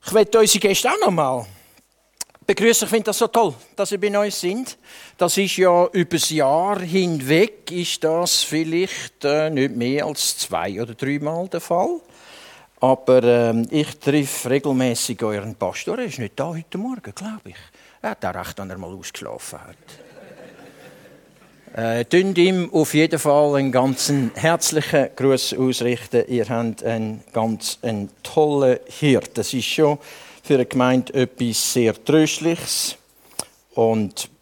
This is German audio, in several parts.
Ich möchte unsere Gäste auch noch mal begrüßen. Ich finde das so toll, dass ihr bei uns sind. Das ist ja über das Jahr hinweg, ist das vielleicht nicht mehr als 2 oder 3 Mal der Fall. Aber ich treffe regelmäßig euren Pastor. Er ist nicht da heute Morgen, glaube ich. Er hat auch recht, wenn er mal ausgeschlafen hat. Dünnt ihm auf jeden Fall einen ganz herzlichen Gruß ausrichten. Ihr habt einen ganz tollen Hirt. Das ist schon für eine Gemeinde etwas sehr Tröstliches und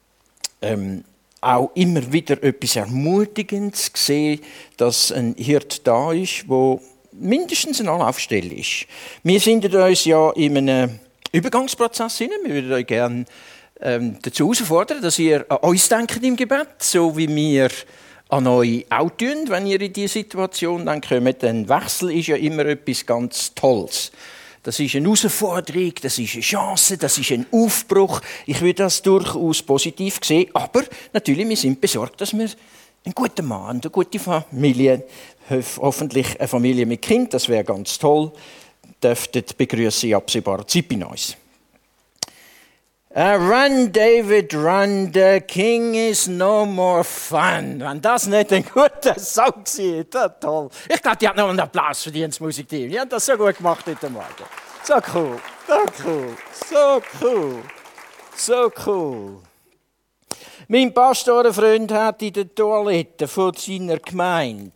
auch immer wieder etwas Ermutigendes zu sehen, dass ein Hirt da ist, der mindestens eine Anlaufstelle ist. Wir sind uns ja in einem Übergangsprozess hinein. Wir würden euch gerne dazu herausfordern, dass ihr an uns denkt im Gebet, so wie wir an euch auch tun, wenn ihr in diese Situation dann kommt. Ein Wechsel ist ja immer etwas ganz Tolles. Das ist eine Herausforderung, das ist eine Chance, das ist ein Aufbruch. Ich würde das durchaus positiv sehen. Aber natürlich, wir sind besorgt, dass wir einen guten Mann, eine gute Familie, hoffentlich eine Familie mit Kind, das wäre ganz toll, dürften begrüßen in absehbarer Zeit bei uns. Run, David, run, the king is no more fun. Wenn das nicht ein guter Song war, toll. Ich glaube, die hat noch einen Applaus verdient, das Musikteam. Die haben das so gut gemacht heute Morgen. So cool, so cool, so cool, so cool. Mein Pastorenfreund hat in der Toilette von seiner Gemeinde,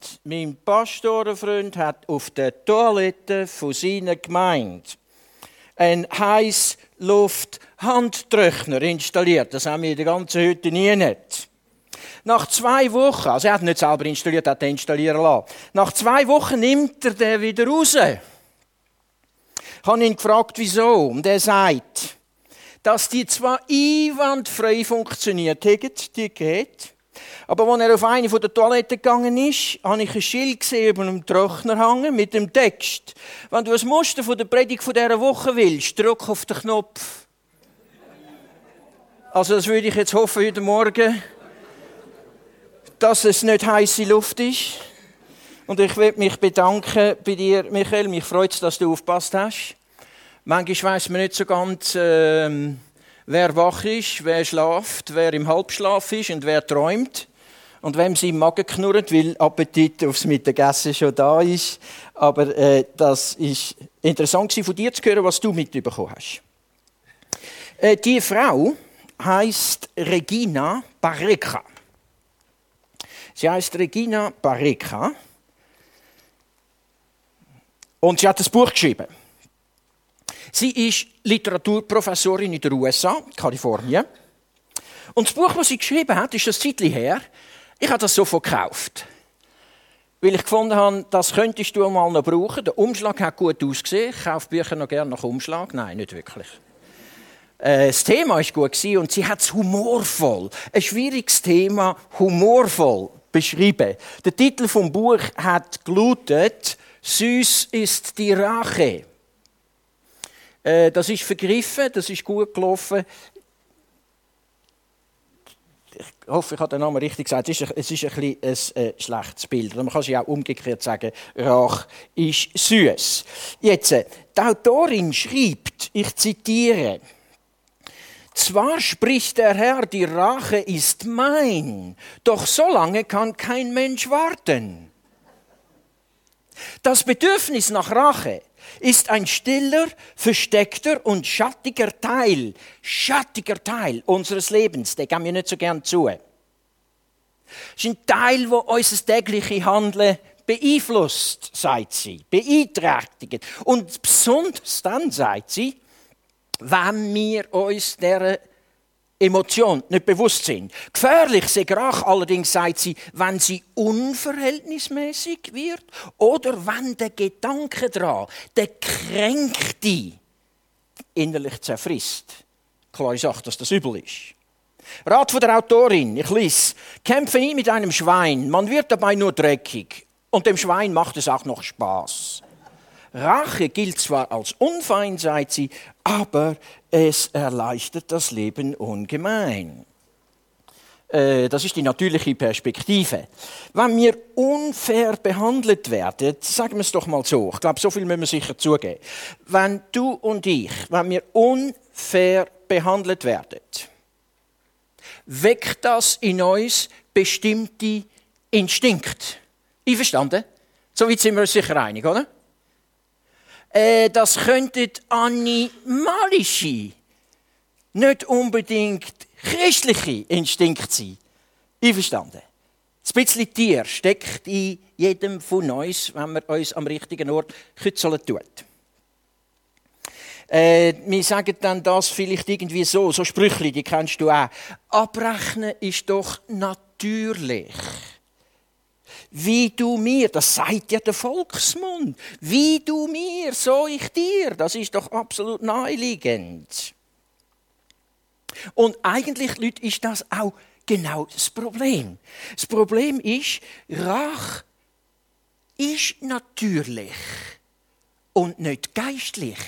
auf der Toilette von seiner Gemeinde einen Heißluft-Handtrockner installiert. Das haben wir in der ganzen Hütte nie nicht. Nach 2 Wochen, also er hat ihn nicht selber installiert, er hat ihn installieren lassen. Nach 2 Wochen nimmt er den wieder raus. Ich habe ihn gefragt, wieso. Und er sagt, dass die zwar einwandfrei funktioniert haben, die Geräte, aber als er auf eine der Toiletten gegangen ist, habe ich ein Schild gesehen über einem Trockner hängen mit dem Text: Wenn du ein Muster von der Predigt von dieser Woche willst, drück auf den Knopf. Also das würde ich jetzt hoffen heute Morgen, dass es nicht heiße Luft ist. Und ich will mich bedanken bei dir, Michael. Mich freut es, dass du aufgepasst hast. Manchmal weiss man nicht so ganz, wer wach ist, wer schläft, wer im Halbschlaf ist und wer träumt. Und wem sie im Magen knurrt, weil Appetit aufs Mittagessen schon da ist. Aber das ist interessant von dir zu hören, was du mitbekommen hast. Die Frau heisst Regina Pareca. Sie heisst Regina Pareca. Und sie hat ein Buch geschrieben. Sie ist Literaturprofessorin in den USA, Kalifornien. Und das Buch, das sie geschrieben hat, ist ein Zeitchen her. Ich habe das sofort gekauft. Weil ich gefunden habe, das könntest du mal noch brauchen. Der Umschlag hat gut ausgesehen. Ich kaufe Bücher noch gerne nach Umschlag. Nein, nicht wirklich. Das Thema war gut und sie hat es humorvoll, ein schwieriges Thema, humorvoll beschrieben. Der Titel des Buch hat gelautet «Süß ist die Rache». Das ist vergriffen, das ist gut gelaufen. Ich hoffe, ich habe den Namen richtig gesagt. Es ist ein bisschen ein schlechtes Bild. Man kann sich auch umgekehrt sagen, Rache ist süß. Jetzt, die Autorin schreibt, ich zitiere: Zwar spricht der Herr, die Rache ist mein, doch so lange kann kein Mensch warten. Das Bedürfnis nach Rache ist ein stiller, versteckter und schattiger Teil unseres Lebens. Den geben wir nicht so gern zu. Es ist ein Teil, der unser tägliches Handeln beeinflusst, sagt sie, beeinträchtigt. Und besonders dann, sagt sie, wenn wir uns dieser Emotion nicht bewusst sind. Gefährlich sei Rache allerdings, sagt sie, wenn sie unverhältnismäßig wird oder wenn der Gedanke daran, der Kränkte, innerlich zerfrisst. Klare Sache, dass das übel ist. Rat von der Autorin, ich lese: Kämpfe nie mit einem Schwein, man wird dabei nur dreckig und dem Schwein macht es auch noch Spaß. Rache gilt zwar als unfein, sagt sie, aber es erleichtert das Leben ungemein. Das ist die natürliche Perspektive. Wenn wir unfair behandelt werden, sagen wir es doch mal so, ich glaube, so viel müssen wir sicher zugeben. Wenn du und ich, wenn wir unfair behandelt werden, weckt das in uns bestimmte Instinkte. Einverstanden? Soweit sind wir uns sicher einig, oder? Das könnten animalische, nicht unbedingt christliche Instinkte sein. Einverstanden? Ein bisschen Tier steckt in jedem von uns, wenn wir uns am richtigen Ort kützeln tun. Wir sagen dann das vielleicht irgendwie so Sprüchli, die kennst du auch. Abrechnen ist doch natürlich. Wie du mir, das sagt ja der Volksmund, wie du mir, so ich dir, das ist doch absolut naheliegend. Und eigentlich, Leute, ist das auch genau das Problem. Das Problem ist, Rache ist natürlich und nicht geistlich.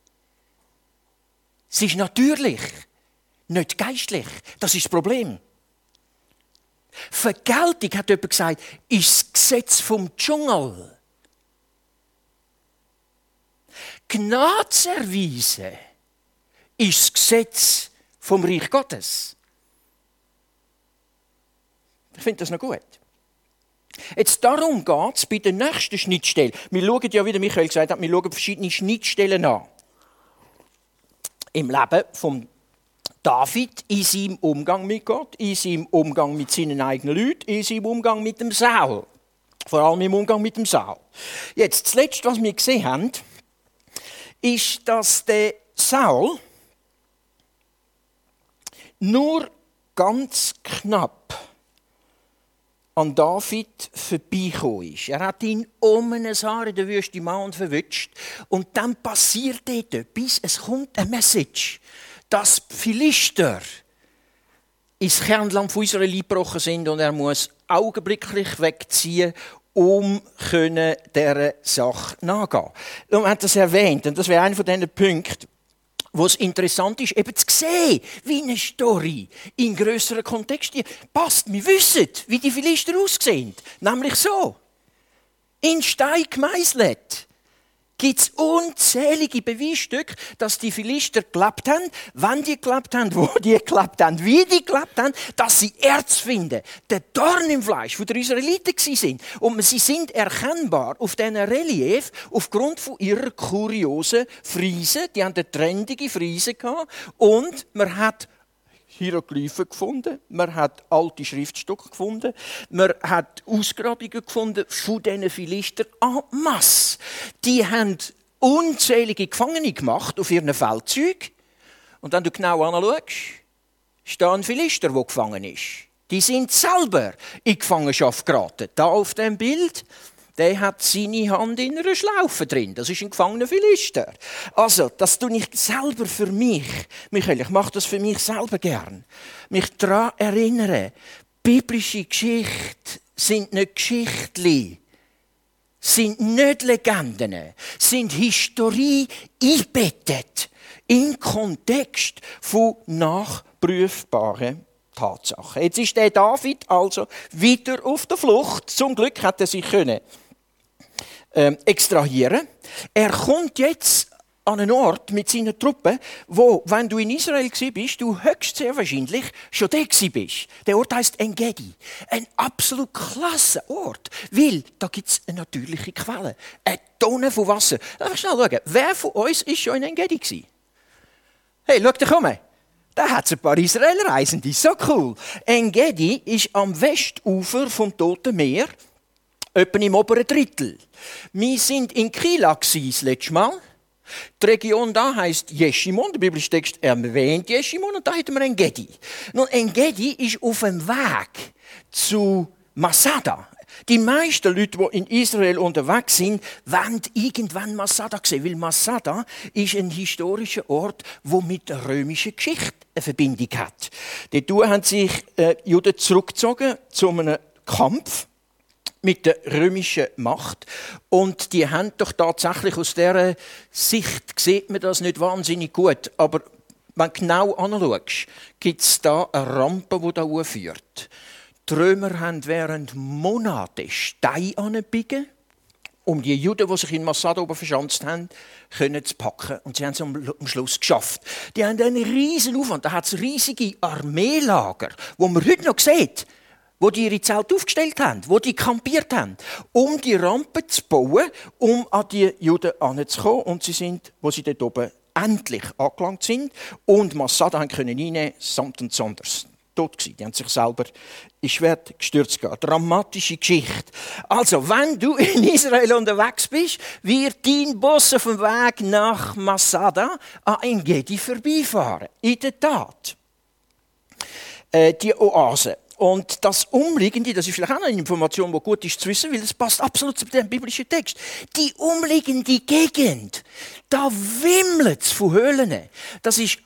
Es ist natürlich, nicht geistlich. Das ist das Problem. Vergeltung, hat jemand gesagt, ist das Gesetz vom Dschungel. Gnade zu erweisen ist das Gesetz vom Reich Gottes. Ich finde das noch gut. Jetzt darum geht es bei der nächsten Schnittstelle. Wir schauen ja, wie der Michael gesagt hat, wir schauen verschiedene Schnittstellen an. Im Leben von David, in seinem Umgang mit Gott, in seinem Umgang mit seinen eigenen Leuten, in seinem Umgang mit dem Saul. Vor allem im Umgang mit dem Saul. Jetzt, das Letzte, was wir gesehen haben, ist, dass der Saul nur ganz knapp an David vorbeigekommen ist. Er hat ihn um ein Haar in der Wüste Mann verwünscht. Und dann passiert dort etwas, es kommt eine Message, dass die Philister ins Kernland von Israel eingebrochen sind und er muss augenblicklich wegziehen, um dieser Sache nachzugehen. Und man hat das erwähnt, und das wäre einer von diesen Punkten, wo es interessant ist, eben zu sehen, wie eine Story in grösseren Kontext passt. Wir wissen, wie die Philister aussehen. Nämlich so. In Stein gemeißelt gibt es unzählige Beweisstücke, dass die Philister gelebt haben, wann die gelebt haben, wo die gelebt haben, wie die gelebt haben, dass sie Erz finden, der Dorn im Fleisch der Israeliten waren. Und sie sind erkennbar auf diesen Relief aufgrund von ihrer kuriosen Friese. Die haben eine trendige Friese gehabt und man hat Hieroglyphen gefunden, man hat alte Schriftstücke gefunden, man hat Ausgrabungen gefunden von diesen Philistern en masse. Die haben unzählige Gefangene gemacht auf ihren Feldzügen. Und wenn du genau anschaust, ist da ein Philister, der gefangen ist. Die sind selber in Gefangenschaft geraten. Da auf dem Bild, der hat seine Hand in einer Schlaufe drin. Das ist ein gefangener Philister. Also, das tue ich selber für mich. Michael, ich mache das für mich selber gern. Mich daran erinnern, biblische Geschichten sind nicht Geschichtli, sind nicht Legenden, sind Historie eingebettet im Kontext von nachprüfbaren Tatsachen. Jetzt ist der David also wieder auf der Flucht. Zum Glück hat er sich extrahieren. Er kommt jetzt an einen Ort mit seinen Truppen, wo, wenn du in Israel bist, du höchst sehr wahrscheinlich schon da bist. Der Ort heisst En-Gedi. Ein absolut klasse Ort, weil da gibt es eine natürliche Quelle. Eine Tonne von Wasser. Lass uns schnell schauen. Wer von uns ist schon in En-Gedi gewesen? Hey, schau dich um. Da hat es ein paar Israelreisende. So cool. En-Gedi ist am Westufer vom Toten Meer, etwa im oberen Drittel. Wir sind in Kila das letzte Mal. Die Region da heisst Jeshimon, der biblische Text erwähnt Jeshimon, und da hätten wir En-Gedi. Nun, En-Gedi ist auf dem Weg zu Masada. Die meisten Leute, die in Israel unterwegs sind, wollen irgendwann Masada sehen, weil Masada ist ein historischer Ort, der mit der römischen Geschichte eine Verbindung hat. Dort haben sich Juden zurückgezogen zu einem Kampf mit der römischen Macht. Und die haben doch tatsächlich aus dieser Sicht, sieht man das nicht wahnsinnig gut, aber wenn du genau anschaust, gibt es da eine Rampe, die da hochführt. Die Römer haben während Monaten Steine angebiegen, um die Juden, die sich in Masada oben verschanzt haben, zu packen. Und sie haben es am Schluss geschafft. Die haben einen riesen Aufwand. Da hat es riesige Armeelager, wo man heute noch sieht, wo die ihre Zelte aufgestellt haben, wo die kampiert haben, um die Rampe zu bauen, um an die Juden heranzukommen. Und sie sind, wo sie dort oben endlich angelangt sind und Masada können einnehmen, samt und sonders. Tot gewesen. Die haben sich selber ins Schwert gestürzt. Dramatische Geschichte. Also, wenn du in Israel unterwegs bist, wird dein Bus auf dem Weg nach Masada an En-Gedi vorbeifahren. In der Tat. Die Oase. Und das Umliegende, das ist vielleicht auch eine Information, die gut ist zu wissen, weil es passt absolut zu dem biblischen Text. Die umliegende Gegend, da wimmelt es von Höhlen. Das ist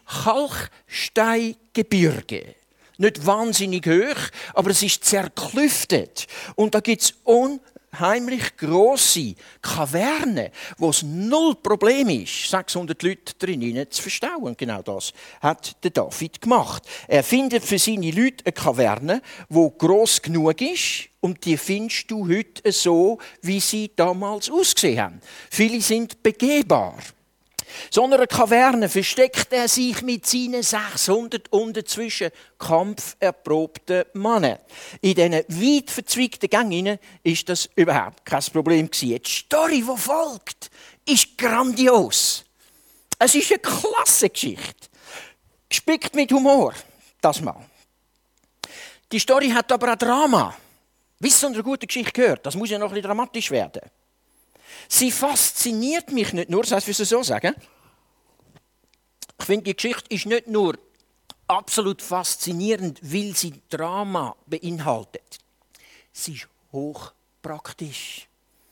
Kalksteingebirge. Nicht wahnsinnig hoch, aber es ist zerklüftet. Und da gibt es unheimlich grosse Kavernen, wo es null Problem ist, 600 Leute drinnen zu verstauen. Genau das hat der David gemacht. Er findet für seine Leute eine Kaverne, die gross genug ist. Und die findest du heute so, wie sie damals ausgesehen haben. Viele sind begehbar. So einer Kaverne versteckt er sich mit seinen 600 und dazwischen kampferprobten Männern. In diesen weit verzweigten Gängen ist das überhaupt kein Problem gewesen. Die Story, die folgt, ist grandios. Es ist eine klasse Geschichte. Gespickt mit Humor, das mal. Die Story hat aber auch Drama. Wie es zu einer guten Geschichte gehört, das muss ja noch ein bisschen dramatisch werden. Sie fasziniert mich nicht nur, das heisst, wir so sagen. Ich finde, die Geschichte ist nicht nur absolut faszinierend, weil sie Drama beinhaltet. Sie ist hochpraktisch.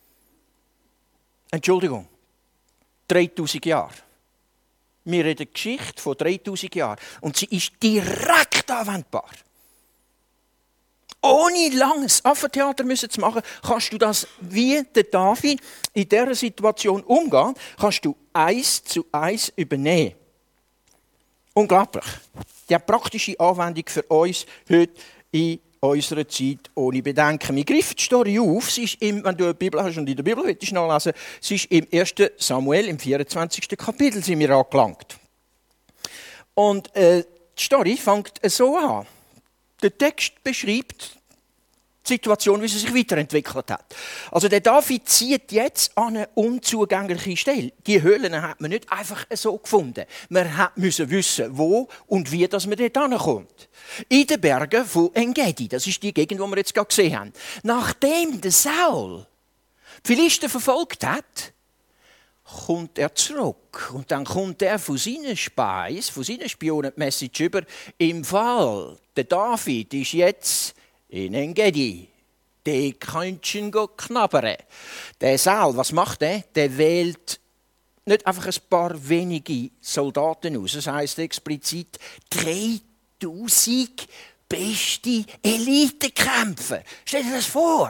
Entschuldigung, 3000 Jahre. Wir reden Geschichte von 3000 Jahren und sie ist direkt anwendbar. Ohne langes Affentheater zu machen, kannst du das wie der David in dieser Situation umgehen, kannst du 1:1 übernehmen. Unglaublich. Die praktische Anwendung für uns heute in unserer Zeit ohne Bedenken. Wir greifen die Story auf. Sie ist wenn du eine Bibel hast und in der Bibel willst nachlesen, sie ist im 1. Samuel, im 24. Kapitel sind wir angelangt. Und die Story fängt so an. Der Text beschreibt die Situation, wie sie sich weiterentwickelt hat. Also der David zieht jetzt an eine unzugängliche Stelle. Die Höhlen hat man nicht einfach so gefunden. Man musste wissen, wo und wie dass man dort hinkommt. In den Bergen von En-Gedi. Das ist die Gegend, die wir jetzt gerade gesehen haben. Nachdem der Saul die Philister verfolgt hat, kommt er zurück. Und dann kommt er von seinen Spies, von seinen Spionen die Message über, im Fall, der David ist jetzt in En-Gedi. Der könnte knabbern. Der Saul, was macht er? Der wählt nicht einfach ein paar wenige Soldaten aus. Das heisst explizit 3000 beste Elitekämpfer. Stell dir das vor.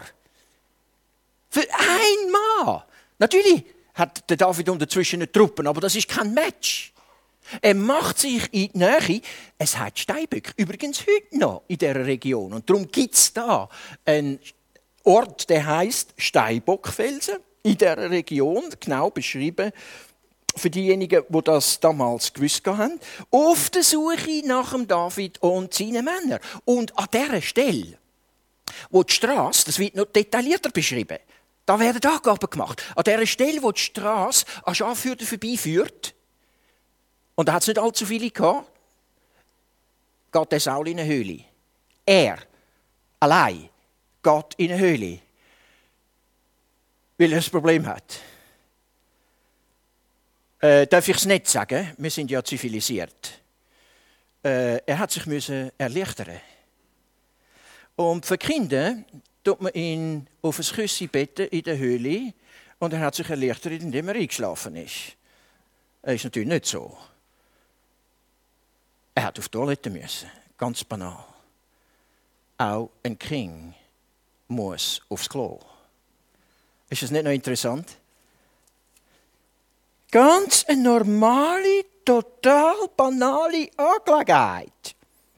Für einen Mann. Natürlich hat der David unterzwischen Truppen, aber das ist kein Match. Er macht sich in die Nähe. Es hat Steinböcke, übrigens heute noch in dieser Region. Und darum gibt es da einen Ort, der heisst Steinbockfelsen in dieser Region, genau beschrieben für diejenigen, die das damals gewusst haben, auf der Suche nach dem David und seinen Männern. Und an dieser Stelle, wo die Strasse, das wird noch detaillierter beschrieben, da werden Angaben gemacht. An dieser Stelle, wo die Strasse an Schafhürden vorbeiführt, und da hat es nicht allzu viele gehabt, geht der Saul in eine Höhle. Er, allein, geht in eine Höhle, weil er ein Problem hat. Darf ich es nicht sagen? Wir sind ja zivilisiert. Er hat sich erleichtern. Und für Kinder tut man ihn auf ein Küsschen betten in der Höhle und er hat sich erleichtert, indem er eingeschlafen ist. Das ist natürlich nicht so. Er hat auf die Toilette müssen. Ganz banal. Auch ein King muss aufs Klo. Ist das nicht noch interessant? Ganz eine normale, total banale Angelegenheit.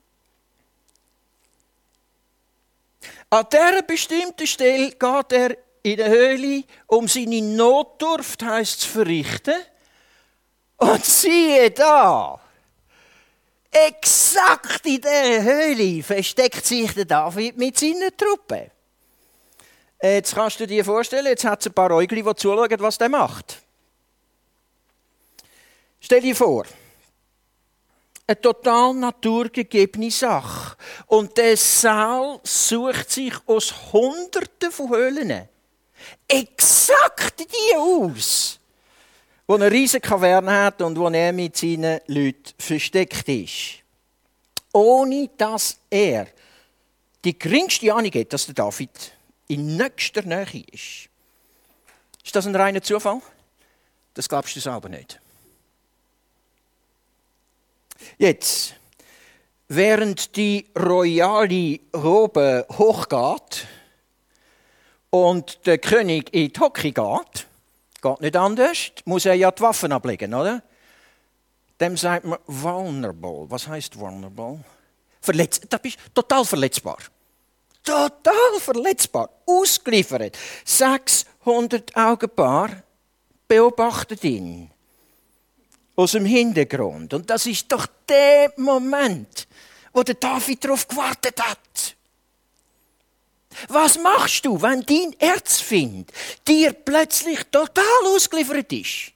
An dieser bestimmten Stelle geht er in der Höhle, um seine Notdurft, heisst es, zu verrichten. Und siehe da! Exakt in dieser Höhle versteckt sich der David mit seinen Truppen. Jetzt kannst du dir vorstellen, jetzt hat es ein paar Äugli, die zuschauen, was der macht. Stell dir vor, eine total naturgegebene Sache. Und der Saul sucht sich aus Hunderten von Höhlen exakt die aus, wo eine riesige Kaverne hat und wo er mit seinen Leuten versteckt ist. Ohne dass er die geringste Ahnung hat, dass der David in nächster Nähe ist. Ist das ein reiner Zufall? Das glaubst du selber nicht. Jetzt, während die royale Robe hochgeht und der König in die Hocke geht nicht anders, muss er ja die Waffen ablegen, oder? Dem sagt man vulnerable. Was heisst vulnerable? Da bist du total verletzbar. Total verletzbar. Ausgeliefert. 600 Augenpaar beobachtet ihn. Aus dem Hintergrund. Und das ist doch der Moment, wo der David darauf gewartet hat. Was machst du, wenn dein Erzfeind dir plötzlich total ausgeliefert ist?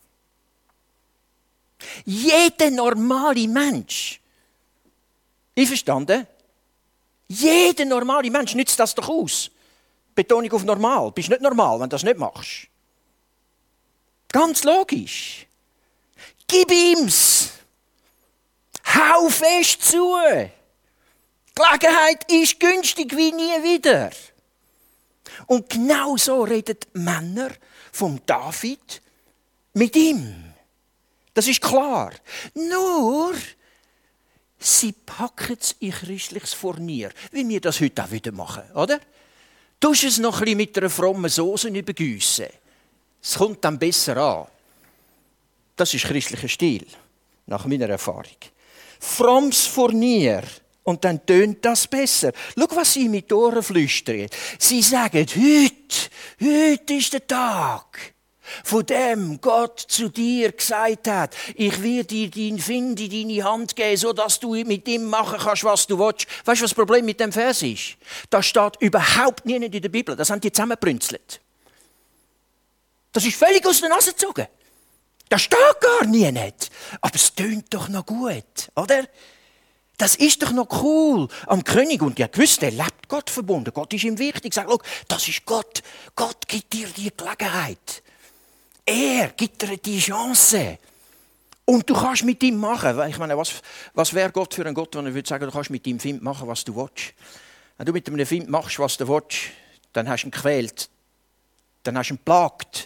Jeder normale Mensch, einverstanden? Jeder normale Mensch nützt das doch aus. Betonung auf normal. Du bist nicht normal, wenn du das nicht machst. Ganz logisch. Gib ihm's. Hau fest zu. Die Gelegenheit ist günstig wie nie wieder. Und genau so reden die Männer vom David mit ihm. Das ist klar. Nur, sie packen es in christliches Furnier, wie wir das heute auch wieder machen, oder? Du musst es noch ein bisschen mit einer frommen Soße übergiessen. Es kommt dann besser an. Das ist christlicher Stil, nach meiner Erfahrung. Frommes Furnier. Und dann tönt das besser. Schau, was sie mit Ohren flüstern. Sie sagen, heute ist der Tag, von dem Gott zu dir gesagt hat, ich werde dir dein Find in deine Hand geben, sodass du mit ihm machen kannst, was du willst. Weißt du, was das Problem mit dem Vers ist? Das steht überhaupt nie in der Bibel. Das haben die zusammengebrünzelt. Das ist völlig aus der Nase gezogen. Das steht gar nie nicht. Aber es tönt doch noch gut, oder? Das ist doch noch cool am König. Und ihr wisst, er lebt Gott verbunden. Gott ist ihm wichtig. Sag, schau, das ist Gott. Gott gibt dir die Gelegenheit. Er gibt dir die Chance. Und du kannst mit ihm machen. Ich meine, was wäre Gott für ein Gott, wenn er würde sagen, du kannst mit ihm Find machen, was du willst. Wenn du mit einem Find machst, was du willst, dann hast du ihn gequält. Dann hast du ihn geplagt.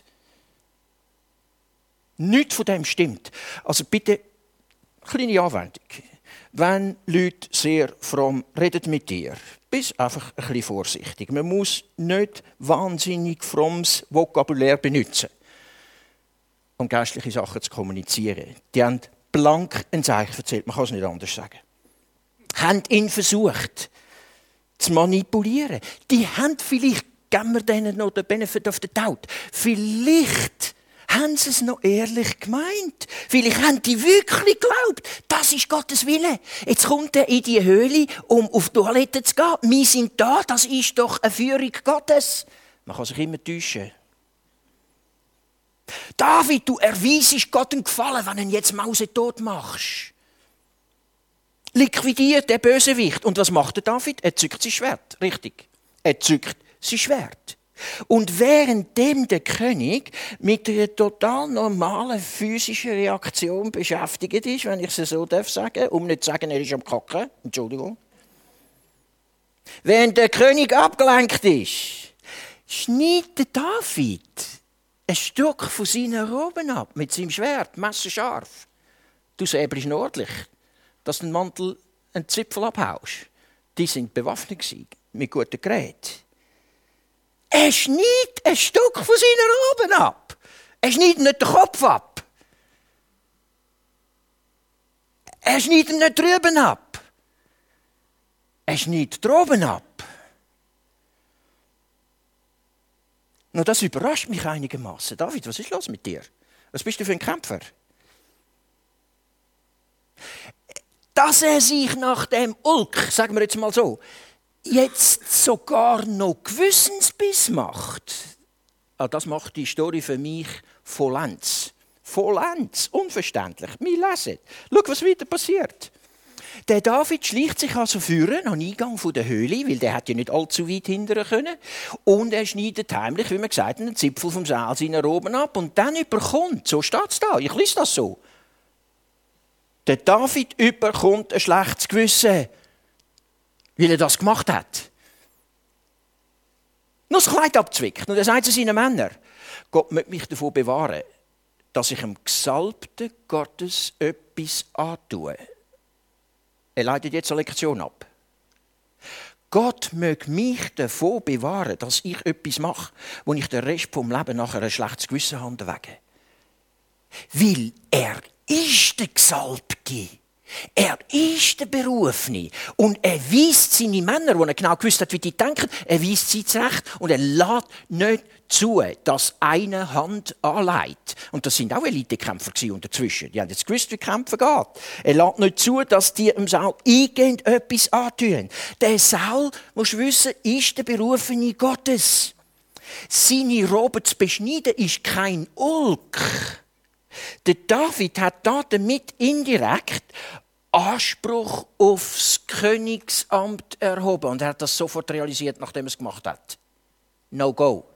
Nichts von dem stimmt. Also bitte, kleine Anwendung. Wenn Leute sehr fromm reden mit dir, bist einfach ein bisschen vorsichtig. Man muss nicht wahnsinnig frommes Vokabular benutzen, um geistliche Sachen zu kommunizieren. Die haben blank ein Zeichen erzählt, man kann es nicht anders sagen. Haben ihn versucht zu manipulieren. Die haben vielleicht, geben wir denen noch den Benefit of the doubt, vielleicht haben sie es noch ehrlich gemeint. Vielleicht haben die wirklich geglaubt, das ist Gottes Wille. Jetzt kommt er in die Höhle, um auf die Toilette zu gehen. Wir sind da, das ist doch eine Führung Gottes. Man kann sich immer täuschen. David, du erweisest Gott einen Gefallen, wenn du ihn jetzt mausetot machst. Liquidiert der Bösewicht. Und was macht der David? Er zückt sein Schwert. Richtig. Er zückt sein Schwert. Und währenddem der König mit einer total normalen physischen Reaktion beschäftigt ist, wenn ich es so sagen darf, um nicht zu sagen, er ist am Kacken, Entschuldigung. Während der König abgelenkt ist, schneidet David ein Stück von seinen Roben ab, mit seinem Schwert, messerscharf. Du säbelst ordentlich, dass du den Mantel einen Zipfel abhaust. Die sind bewaffnet mit guten Geräten. Er schneidet ein Stück von seinen Roben ab. Er schneidet nicht den Kopf ab. Er schneidet ihm nicht drüben ab. Er schneidet droben ab. Nur das überrascht mich einigermaßen. David, was ist los mit dir? Was bist du für ein Kämpfer? Dass er sich nach dem Ulk, sagen wir jetzt mal so, jetzt sogar noch Gewissensbiss macht. Das macht die Story für mich vollends. Vollends, unverständlich. Wir lesen. Schau, was weiter passiert. Der David schleicht sich also führen an den Eingang der Höhle, weil der hat ja nicht allzu weit hindern können. Und er schneidet heimlich, wie man gesagt hat, einen Zipfel vom Seil seiner oben ab. Und dann überkommt, so steht es da, ich lese das so. Der David überkommt ein schlechtes Gewissen, weil er das gemacht hat. Nur das Kleid abzwickt. Und er sagt zu seinen Männern, Gott möchte mich davon bewahren, dass ich dem Gesalbten Gottes etwas antue. Er leitet jetzt eine Lektion ab. Gott möge mich davon bewahren, dass ich etwas mache, wo ich den Rest vom Leben nachher ein schlechtes Gewissen habe. Weil er ist der Gesalbte. Er ist der Berufene. Und er weist seine Männer, die er genau gewusst hat, wie die denken, er weist sie zurecht und er lässt nicht zu, dass eine Hand anlegt. Und das sind auch Elitekämpfer dazwischen. Die haben jetzt gewusst, wie Kämpfen geht. Er lässt nicht zu, dass die im Saul irgendetwas antun. Der Saul, musst du wissen, ist der Berufene Gottes. Seine Robe zu beschneiden ist kein Ulk. Der David hat damit indirekt Anspruch aufs Königsamt erhoben. Und er hat das sofort realisiert, nachdem er es gemacht hat. No go.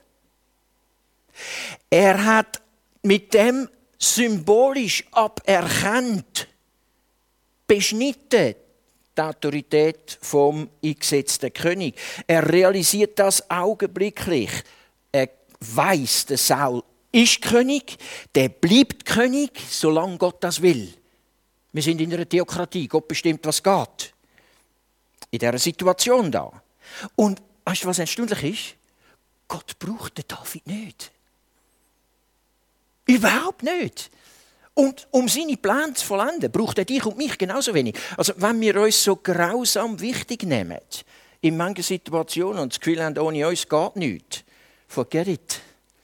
Er hat mit dem symbolisch aberkannt, beschnitten, die Autorität vom eingesetzten König. Er realisiert das augenblicklich. Er weiss, der Saul ist König, der bleibt König, solange Gott das will. Wir sind in einer Theokratie, Gott bestimmt, was geht. In dieser Situation da. Und weißt du, was erstaunlich ist? Gott braucht den David nicht. Überhaupt nicht. Und um seine Pläne zu vollenden, braucht er dich und mich genauso wenig. Also wenn wir uns so grausam wichtig nehmen, in manchen Situationen und das Gefühl haben, ohne uns geht nichts, forget it.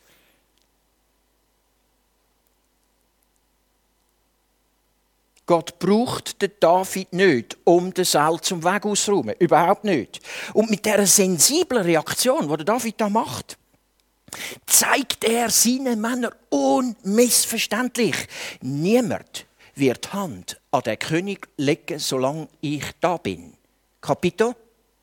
Gott braucht den David nicht, um den Saul zum Weg auszuräumen. Überhaupt nicht. Und mit dieser sensiblen Reaktion, die der David da macht, zeigt er seinen Männern unmissverständlich: Niemand wird Hand an den König legen, solange ich da bin. Kapito.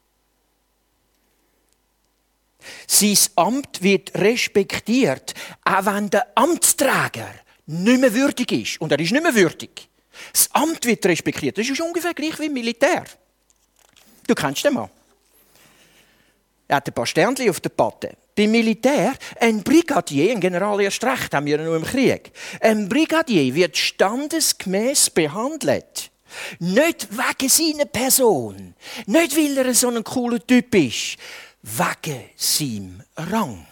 Sein Amt wird respektiert, auch wenn der Amtsträger nicht mehr würdig ist. Und er ist nicht mehr würdig. Das Amt wird respektiert. Das ist ungefähr gleich wie im Militär. Du kennst den Mann. Er hat ein paar Sternchen auf der Patte. Beim Militär, ein Brigadier, ein General erst recht, haben wir ja nur im Krieg. Ein Brigadier wird standesgemäß behandelt. Nicht wegen seiner Person. Nicht, weil er so ein cooler Typ ist. Wegen seinem Rang.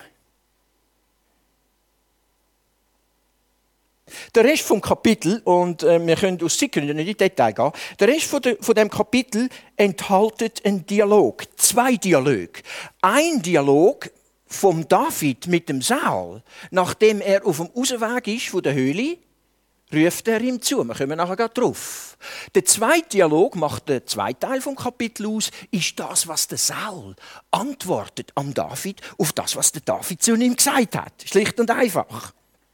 Der Rest vom Kapitel, und wir können aus Zeitgründen nicht in Detail gehen, der Rest von dem Kapitel enthält einen Dialog, 2 Dialoge. Ein Dialog vom David mit dem Saul, nachdem er auf dem Ausweg ist von der Höhle, ruft er ihm zu. Wir kommen nachher drauf. Der zweite Dialog macht den zweiten Teil vom Kapitel aus, ist das, was der Saul antwortet am David auf das, was der David zu ihm gesagt hat. Schlicht und einfach.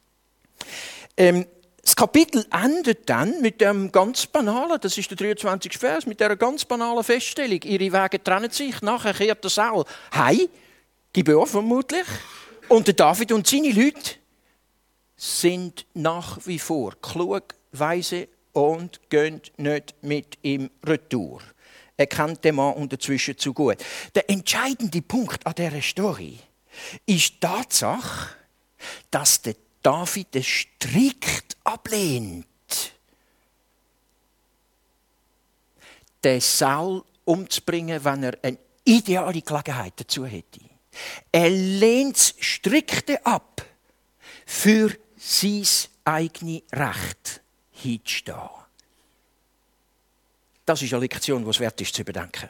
Das Kapitel endet dann mit dem ganz banalen, das ist der 23. Vers, mit der ganz banalen Feststellung. Ihre Wege trennen sich, nachher kehrt der Saul heim, Gibor vermutlich, und der David und seine Leute sind nach wie vor klug, weise und gehen nicht mit ihm retour. Er kennt den Mann und dazwischen zu gut. Der entscheidende Punkt an dieser Story ist die Tatsache, dass der David es strikt ablehnt, den Saul umzubringen, wenn er eine ideale Gelegenheit dazu hätte. Er lehnt es strikt ab, für sein eigenes Recht hinzustehen. Das ist eine Lektion, die es wert ist zu überdenken.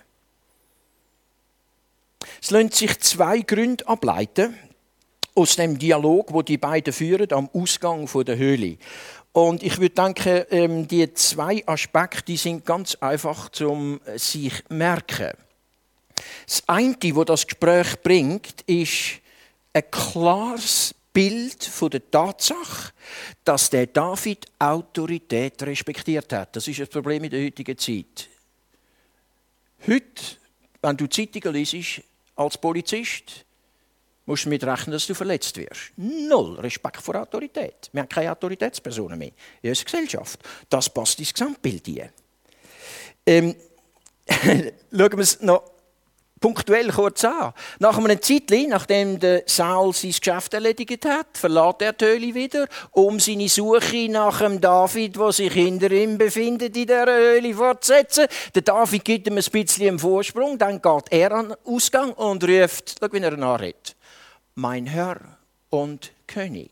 Es lassen sich 2 Gründe ableiten aus dem Dialog, wo die beiden führen am Ausgang der Höhle. Und ich würde denken, die 2 Aspekte die sind ganz einfach zum sich merken. Das eine, wo das Gespräch bringt, ist ein klares Bild von der Tatsache, dass der David Autorität respektiert hat. Das ist ein Problem in der heutigen Zeit. Heute, wenn du Zeitungen liest, als Polizist, musst du damit rechnen, dass du verletzt wirst. 0 Respekt vor Autorität. Wir haben keine Autoritätspersonen mehr in unserer Gesellschaft. Das passt ins Gesamtbild hier. Schauen wir es noch punktuell kurz an. Nach einem Zeitchen, nachdem der Saul sein Geschäft erledigt hat, verlässt er die Höhle wieder, um seine Suche nach dem David, der sich hinter ihm befindet, in dieser Höhle fortzusetzen. Der David gibt ihm ein bisschen einen Vorsprung, dann geht er an den Ausgang und ruft, schau, wie er ihn anredet. Mein Herr und König.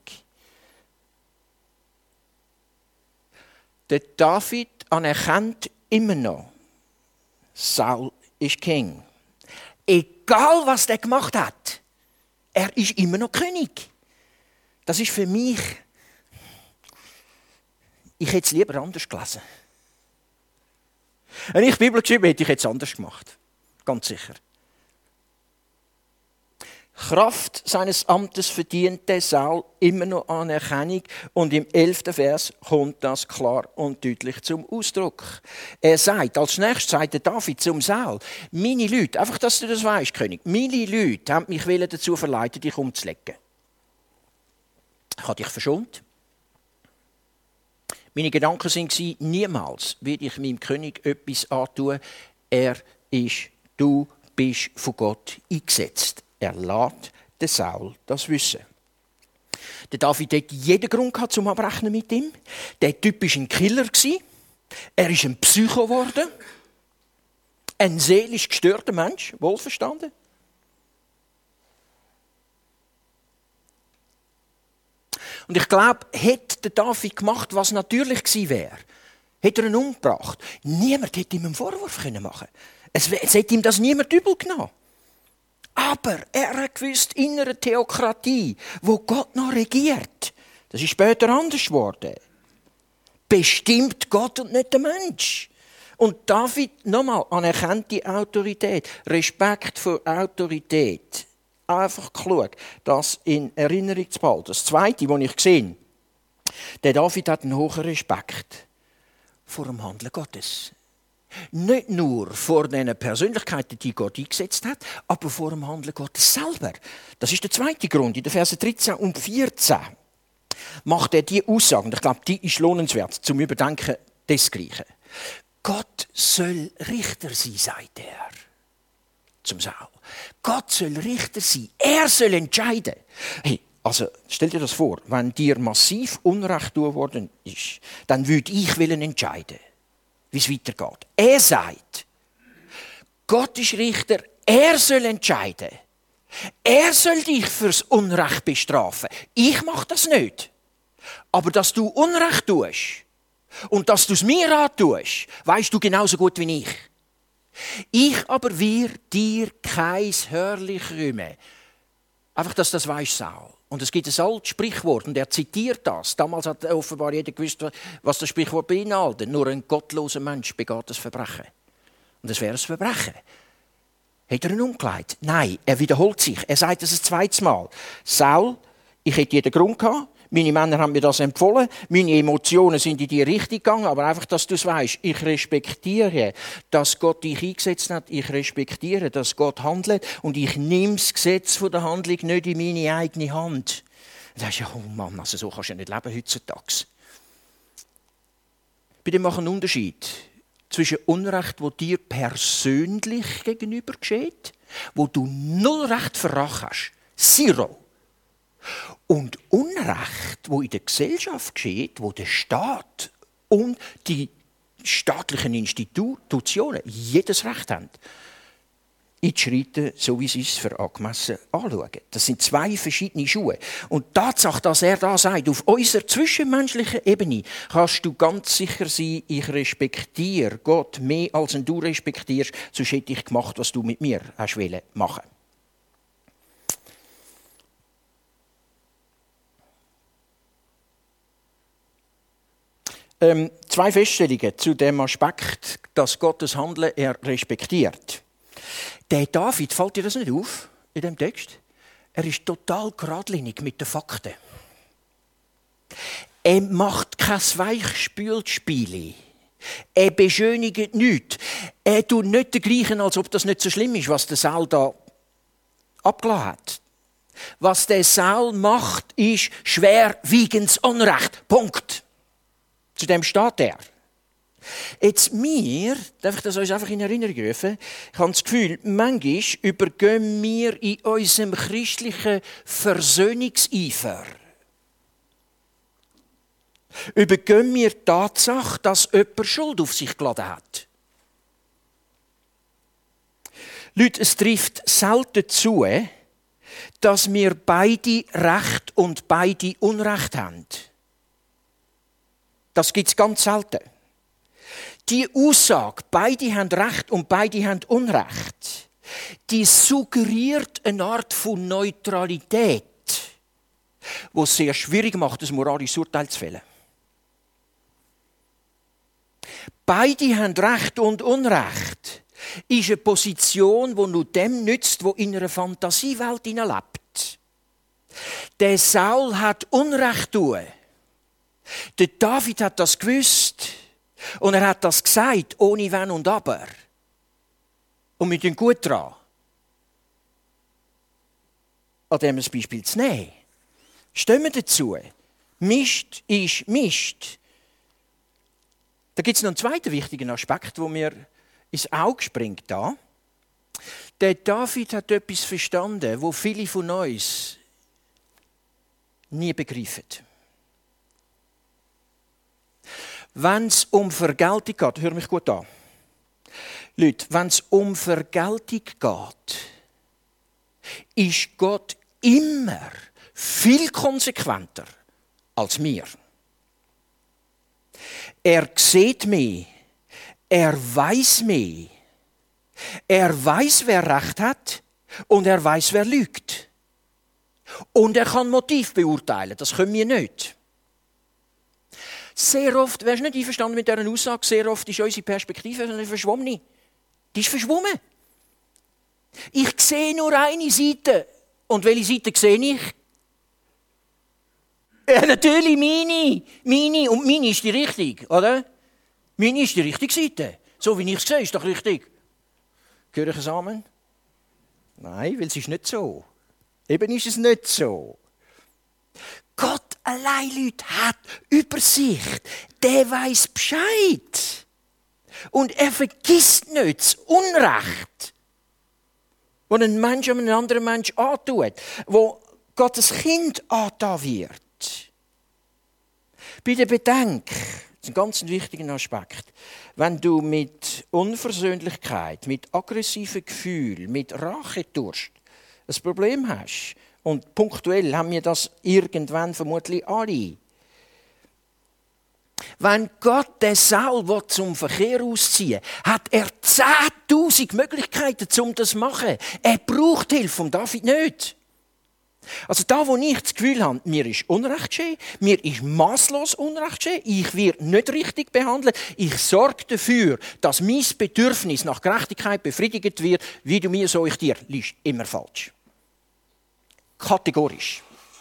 Der David anerkennt immer noch, Saul ist King. Egal, was der gemacht hat, er ist immer noch König. Das ist für mich, ich hätte es lieber anders gelesen. Wenn ich die Bibel geschrieben hätte, ich hätte es anders gemacht. Ganz sicher. Kraft seines Amtes verdient der Saul immer noch Anerkennung und im 11. Vers kommt das klar und deutlich zum Ausdruck. Er sagt, als nächstes sagt der David zum Saul, meine Leute, einfach, dass du das weißt, König, meine Leute haben mich dazu verleitet, dich umzulegen. Ich habe dich verschont. Meine Gedanken waren, niemals werde ich meinem König etwas antun. Du bist von Gott eingesetzt. Er lässt den Saul das wissen. Der David hatte jeden Grund zum Abrechnen mit ihm. Der Typ war ein Killer. Er ist ein Psycho geworden. Ein seelisch gestörter Mensch, wohlverstanden. Und ich glaube, hätte der David gemacht, was natürlich gewesen wäre, hätte er ihn umgebracht. Niemand hätte ihm einen Vorwurf machen können. Es hätte ihm das niemand übel genommen. Aber er hat gewusst, innere Theokratie, wo Gott noch regiert, das ist später anders geworden, bestimmt Gott und nicht der Mensch. Und David, nochmal, anerkennt die Autorität, Respekt vor Autorität. Einfach klug, das in Erinnerung zu behalten. Das Zweite, was ich sehe, der David hat einen hohen Respekt vor dem Handeln Gottes. Nicht nur vor den Persönlichkeiten, die Gott eingesetzt hat, aber vor dem Handeln Gottes selber. Das ist der zweite Grund. In den Versen 13 und 14 macht er die Aussage, und ich glaube, die ist lohnenswert, zum Überdenken desgleichen. Gott soll Richter sein, sagt er zum Saul. Gott soll Richter sein. Er soll entscheiden. Hey, also stell dir das vor, wenn dir massiv Unrecht worden ist, dann würde ich entscheiden, wie es weitergeht. Er sagt, Gott ist Richter, er soll entscheiden. Er soll dich fürs Unrecht bestrafen. Ich mache das nicht. Aber dass du Unrecht tust und dass du es mir antust, weißt du genauso gut wie ich. Ich aber will dir kein Hörli krümmen. Einfach, dass das weisst, Saul. Und es gibt ein altes Sprichwort, und er zitiert das. Damals hat offenbar jeder gewusst, was das Sprichwort beinhaltet. Nur ein gottloser Mensch begeht das Verbrechen. Und es wäre ein Verbrechen. Hat er ihn umgelegt? Nein, er wiederholt sich. Er sagt es ein zweites Mal. Saul, ich hätte jeden Grund gehabt. Meine Männer haben mir das empfohlen. Meine Emotionen sind in die Richtung gegangen. Aber einfach, dass du es weisst. Ich respektiere, dass Gott dich eingesetzt hat. Ich respektiere, dass Gott handelt. Und ich nehme das Gesetz von der Handlung nicht in meine eigene Hand. Da ist ja, oh Mann, also so kannst du ja nicht leben heutzutage. Bei dem macht einen Unterschied zwischen Unrecht, das dir persönlich gegenüber geschieht, wo du null Recht verracht hast. Zero. Und Unrecht, wo in der Gesellschaft geschieht, wo der Staat und die staatlichen Institutionen jedes Recht haben. in die Schritte, so wie sie es für angemessen anschauen. Das sind zwei verschiedene Schuhe. Und die Tatsache, dass er da sagt, auf unserer zwischenmenschlichen Ebene kannst du ganz sicher sein, ich respektiere Gott mehr, als du respektierst, sonst hätte ich gemacht, was du mit mir hast machen. Zwei Feststellungen zu dem Aspekt, dass Gottes Handeln er respektiert. Der David, fällt dir das nicht auf in dem Text? Er ist total geradlinig mit den Fakten. Er macht kein Weichspülspiel. Er beschönigt nichts. Er tut nicht dergleichen, als ob das nicht so schlimm ist, was der Saul da abgelassen hat. Was der Saul macht, ist schwerwiegendes Unrecht. Punkt. Zu dem steht er. Jetzt darf ich das euch einfach in Erinnerung rufen, ich habe das Gefühl, manchmal übergehen wir in unserem christlichen Versöhnungseifer. Übergehen wir die Tatsache, dass jemand Schuld auf sich geladen hat. Leute, es trifft selten zu, dass wir beide Recht und beide Unrecht haben. Das gibt es ganz selten. Die Aussage, beide haben Recht und beide haben Unrecht, die suggeriert eine Art von Neutralität, die es sehr schwierig macht, ein moralisches Urteil zu fällen. Beide haben Recht und Unrecht ist eine Position, die nur dem nützt, der in einer Fantasiewelt lebt. Der Saul hat Unrecht getan. Der David hat das gewusst. Und er hat das gesagt, ohne Wenn und Aber. Und wir tun gut daran, an dem ein Beispiel zu nehmen. Stehen wir dazu. Mist ist Mist. Da gibt es noch einen zweiten wichtigen Aspekt, der mir ins Auge springt. Da. Der David hat etwas verstanden, wo viele von uns nie begreifen. Wenn es um Vergeltung geht, hör mich gut an. Leute, wenn es um Vergeltung geht, ist Gott immer viel konsequenter als wir. Er sieht mehr, er weiß mehr, er weiß, wer Recht hat und er weiß, wer lügt. Und er kann Motiv beurteilen, das können wir nicht. Sehr oft, wärst du nicht einverstanden mit dieser Aussage, sehr oft ist unsere Perspektive verschwommen. Die ist verschwommen. Ich sehe nur eine Seite. Und welche Seite sehe ich? Ja, natürlich meine. Und meine ist die richtige, oder? Meine ist die richtige Seite. So wie ich es sehe, ist doch richtig. Höre ich es Amen? Nein, weil es ist nicht so. Eben ist es nicht so. Gott allein, Leute, hat Übersicht. Der weiß Bescheid. Und er vergisst nicht das Unrecht, das ein Mensch einem anderen Mensch antut, wo Gottes Kind angetan wird. Bitte bedenk, das ist ein ganz wichtiger Aspekt, wenn du mit Unversöhnlichkeit, mit aggressiven Gefühlen, mit Rachedurst ein Problem hast, und punktuell haben wir das irgendwann vermutlich alle. Wenn Gott den Saul zum Verkehr ausziehen will, hat er 10.000 Möglichkeiten, um das zu machen. Er braucht Hilfe von David nicht. Also da, wo ich das Gefühl habe, mir ist Unrecht geschehen, mir ist masslos Unrecht geschehen, ich werde nicht richtig behandelt, ich sorge dafür, dass mein Bedürfnis nach Gerechtigkeit befriedigt wird, wie du mir, so ich dir, liest immer falsch. Kategorisch.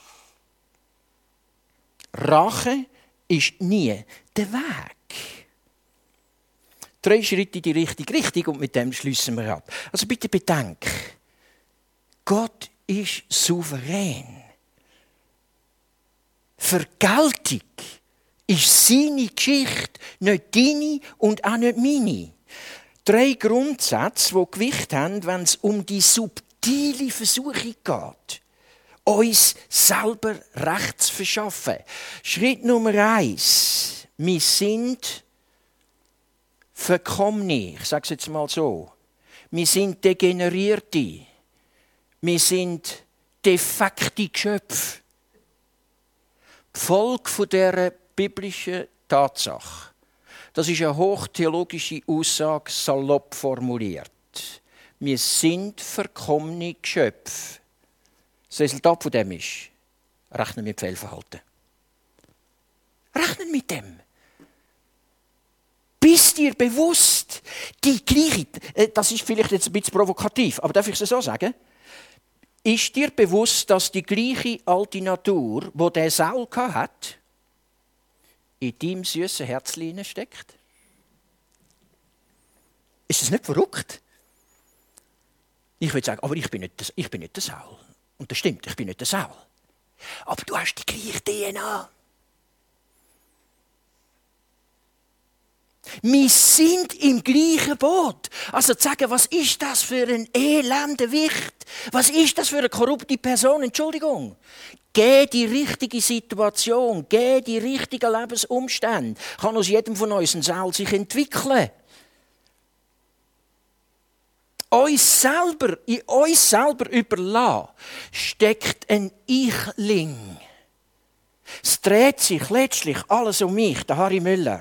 Rache ist nie der Weg. 3 Schritte in die richtige Richtung und mit dem schließen wir ab. Also bitte bedenk, Gott ist souverän. Vergeltung ist seine Geschichte, nicht deine und auch nicht meine. 3 Grundsätze, die Gewicht haben, wenn es um die subtile Versuchung geht, uns selber Recht zu verschaffen. Schritt Nummer 1. Wir sind Verkommene. Ich sage es jetzt mal so. Wir sind Degenerierte. Wir sind defekte Geschöpfe. Die Folge von dieser biblischen Tatsache, das ist eine hochtheologische Aussage, salopp formuliert. Wir sind verkommene Geschöpfe. Das Resultat von dem ist, rechnen mit Fehlverhalten. Rechnen mit dem. Bist dir bewusst, die gleiche, das ist vielleicht jetzt ein bisschen provokativ, aber darf ich es so sagen? Ist dir bewusst, dass die gleiche alte Natur, die der Saul hat, in deinem süßen Herzchen steckt? Ist das nicht verrückt? Ich würde sagen, aber ich bin nicht der Saul. Und das stimmt, ich bin nicht der Saul. Aber du hast die gleiche DNA. Wir sind im gleichen Boot. Also zu sagen, was ist das für ein elender Wicht? Was ist das für eine korrupte Person? Entschuldigung. Geh die richtige Situation, geh die richtigen Lebensumstände. Kann aus jedem von uns ein Saul sich entwickeln. In uns selber überlassen steckt ein Ichling. Es dreht sich letztlich alles um mich, der Harry Müller.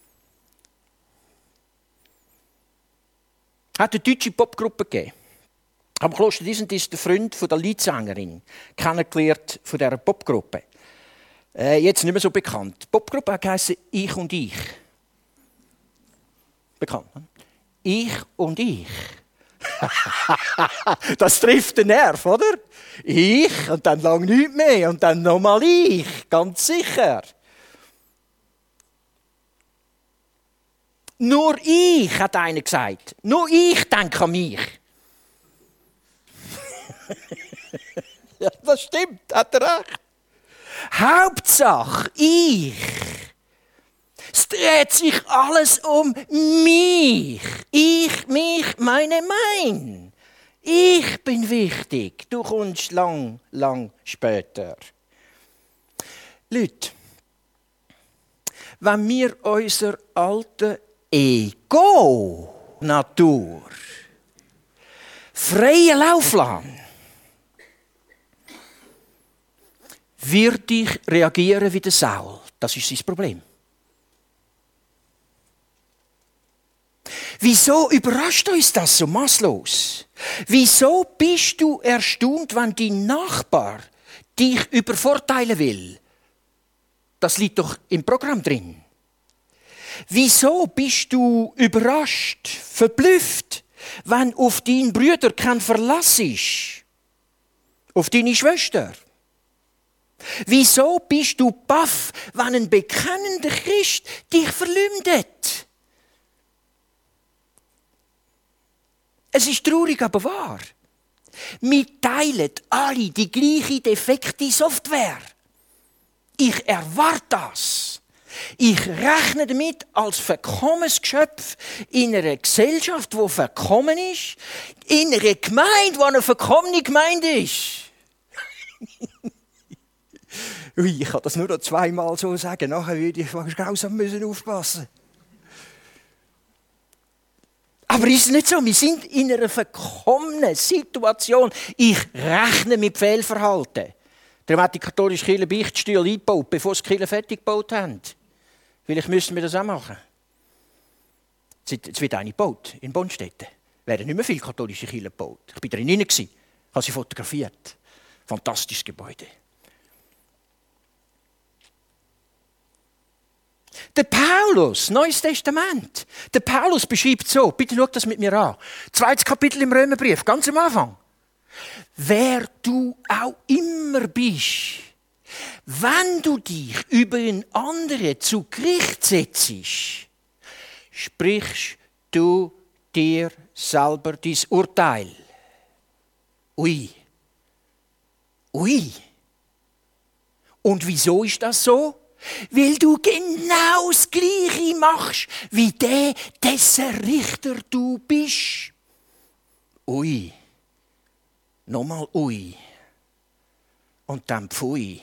Hat eine deutsche Popgruppe gegeben. Am Kloster Disentis der Freund von der Leadsängerin kennengelernt von dieser Popgruppe. Jetzt nicht mehr so bekannt. Die Popgruppe heisst Ich und ich. Bekannt, ne? Ich und ich. Das trifft den Nerv, oder? Ich und dann lang nichts mehr und dann nochmal ich, ganz sicher. Nur ich, hat einer gesagt. Nur ich denke an mich. Ja, das stimmt, hat er recht. Hauptsache ich. Es dreht sich alles um mich. Ich, mich, mein. Ich bin wichtig. Du kommst lang später. Leute, wenn wir unser alte Ego-Natur freien Lauf lassen, wird ich reagieren wie der Saul. Das ist sein Problem. Wieso überrascht uns das so maßlos? Wieso bist du erstaunt, wenn dein Nachbar dich übervorteilen will? Das liegt doch im Programm drin. Wieso bist du überrascht, verblüfft, wenn auf deinen Brüder kein Verlass ist? Auf deine Schwester? Wieso bist du baff, wenn ein bekennender Christ dich verleumdet? Es ist traurig, aber wahr. Wir teilen alle die gleiche defekte Software. Ich erwarte das. Ich rechne damit als verkommenes Geschöpf in einer Gesellschaft, die verkommen ist, in einer Gemeinde, die eine verkommene Gemeinde ist. Ui, ich kann das nur noch zweimal so sagen, nachher würde ich fast grausam aufpassen. Aber ist es nicht so? Wir sind in einer verkommenen Situation. Ich rechne mit Fehlverhalten. Darum hat die katholische Kirche Beichtstühle eingebaut, bevor sie die Kirche fertig gebaut haben. Vielleicht müssen wir das auch machen. Jetzt wird eine gebaut, in Bonstetten. Werden nicht mehr viele katholische Kirchen gebaut. Ich war darin hinein, habe sie fotografiert. Fantastisches Gebäude. Der Paulus, Neues Testament. Der Paulus beschreibt so, bitte schau das mit mir an. 2. Kapitel im Römerbrief, ganz am Anfang. Wer du auch immer bist, wenn du dich über einen anderen zu Gericht setzt, sprichst du dir selber dein Urteil. Ui. Ui. Und wieso ist das so? Weil du genau das Gleiche machst, wie der, dessen Richter du bist. Ui. Nochmal ui. Und dann pfui.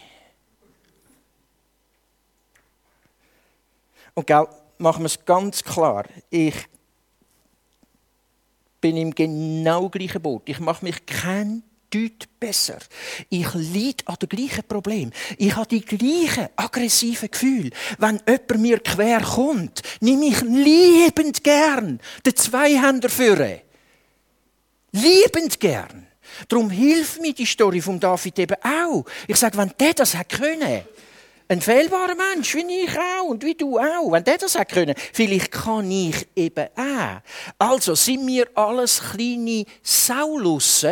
Und gell, machen wir es ganz klar. Ich bin im genau gleichen Boot. Ich mache mich kein Deut besser. Ich leide an dem gleichen Problem. Ich habe die gleichen aggressiven Gefühle. Wenn jemand mir quer kommt, nehme ich liebend gern den Zweihänder führen. Liebend gern. Darum hilft mir die Story von David eben auch. Ich sage, wenn der das hätte können, ein fehlbarer Mensch, wie ich auch und wie du auch, wenn der das hätte können, vielleicht kann ich eben auch. Also sind wir alles kleine Saulusse?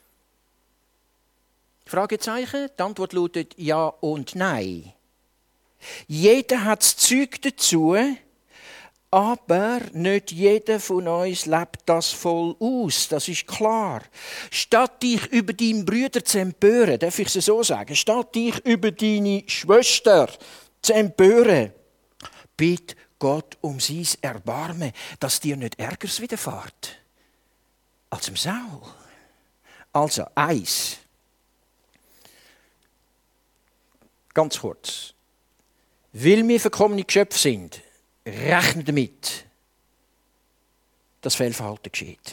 Fragezeichen. Die Antwort lautet ja und nein. Jeder hat das Zeug dazu, aber nicht jeder von uns lebt das voll aus. Das ist klar. Statt dich über deinen Bruder zu empören, darf ich es so sagen, statt dich über deine Schwester zu empören, bitte Gott um sein Erbarmen, dass dir nicht Ärgers widerfährt als dem Saul. Also, 1. Ganz kurz. Weil wir verkommene Geschöpfe sind, rechne damit, dass Fehlverhalten geschieht.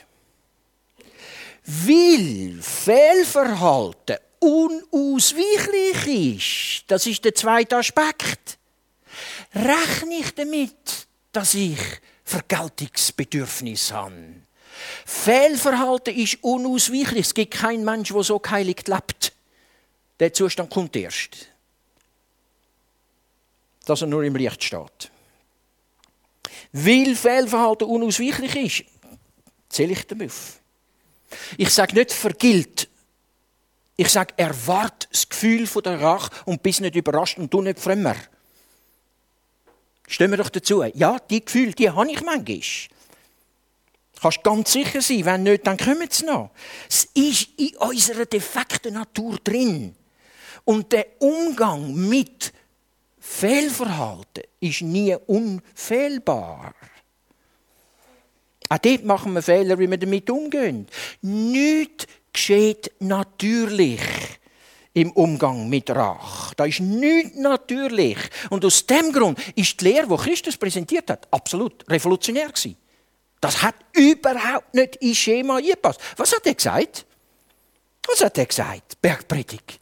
Weil Fehlverhalten unausweichlich ist, das ist der zweite Aspekt, rechne ich damit, dass ich Vergeltungsbedürfnis habe. Fehlverhalten ist unausweichlich. Es gibt keinen Menschen, der so geheiligt lebt. Der Zustand kommt erst. Dass er nur im Licht steht. Weil Fehlverhalten unausweichlich ist, zähle ich dem auf. Ich sage nicht vergilt. Ich sage, erwarte das Gefühl von der Rache und bist nicht überrascht und du nicht fremmer. Stehen wir doch dazu. Ja, die Gefühle, die habe ich manchmal. Kannst ganz sicher sein, wenn nicht, dann kommen sie noch. Es ist in unserer defekten Natur drin. Und der Umgang mit Fehlverhalten ist nie unfehlbar. Auch dort machen wir Fehler, wie wir damit umgehen. Nichts geschieht natürlich im Umgang mit Rache. Da ist nichts natürlich. Und aus dem Grund ist die Lehre, die Christus präsentiert hat, absolut revolutionär gewesen. Das hat überhaupt nicht ins Schema eingepasst. Was hat er gesagt? Was hat er gesagt? Bergpredigt.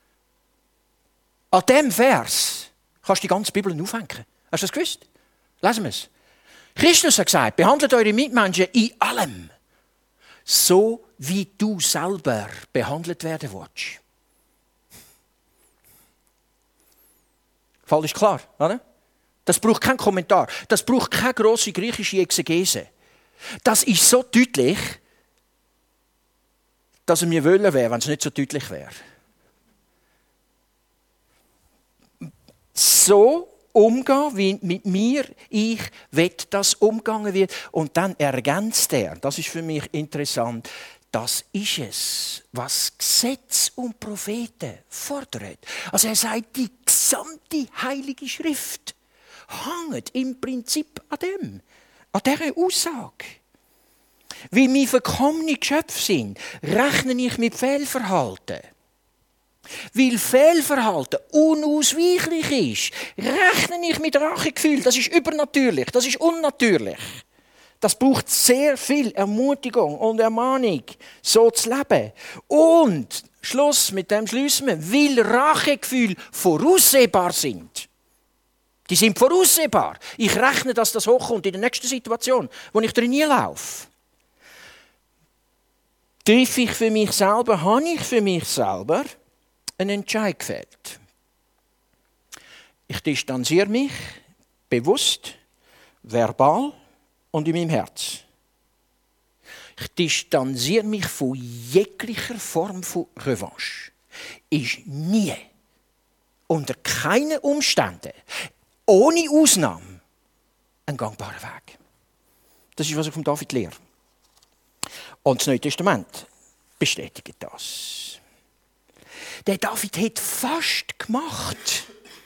An diesem Vers kannst du die ganze Bibel aufhängen. Hast du das gewusst? Lesen wir es. Christus hat gesagt, behandelt eure Mitmenschen in allem, so wie du selber behandelt werden willst. Fall ist klar, oder? Das braucht keinen Kommentar. Das braucht keine grosse griechische Exegese. Das ist so deutlich, dass er mir wollen wäre, wenn es nicht so deutlich wäre. So umgehen, wie mit mir ich will, dass umgegangen wird. Und dann ergänzt er, das ist für mich interessant, das ist es, was Gesetz und Propheten fordern. Also er sagt, die gesamte Heilige Schrift hängt im Prinzip an dem, an dieser Aussage. Wie wir verkommene Geschöpfe sind, rechne ich mit Fehlverhalten. Weil Fehlverhalten unausweichlich ist, rechne ich mit Rachegefühl. Das ist übernatürlich, das ist unnatürlich. Das braucht sehr viel Ermutigung und Ermahnung, so zu leben. Und Schluss, mit dem schliessen wir, weil Rachegefühle voraussehbar sind. Die sind voraussehbar. Ich rechne, dass das hochkommt in der nächsten Situation, wo ich drin laufe. Treffe ich für mich selber, habe ich für mich selber einen Entscheid gefällt. Ich distanziere mich bewusst, verbal und in meinem Herz. Ich distanziere mich von jeglicher Form von Revanche. Ist nie, unter keinen Umständen, ohne Ausnahme, ein gangbarer Weg. Das ist, was ich von David lehre. Und das Neue Testament bestätigt das. Der David hat fast gemacht,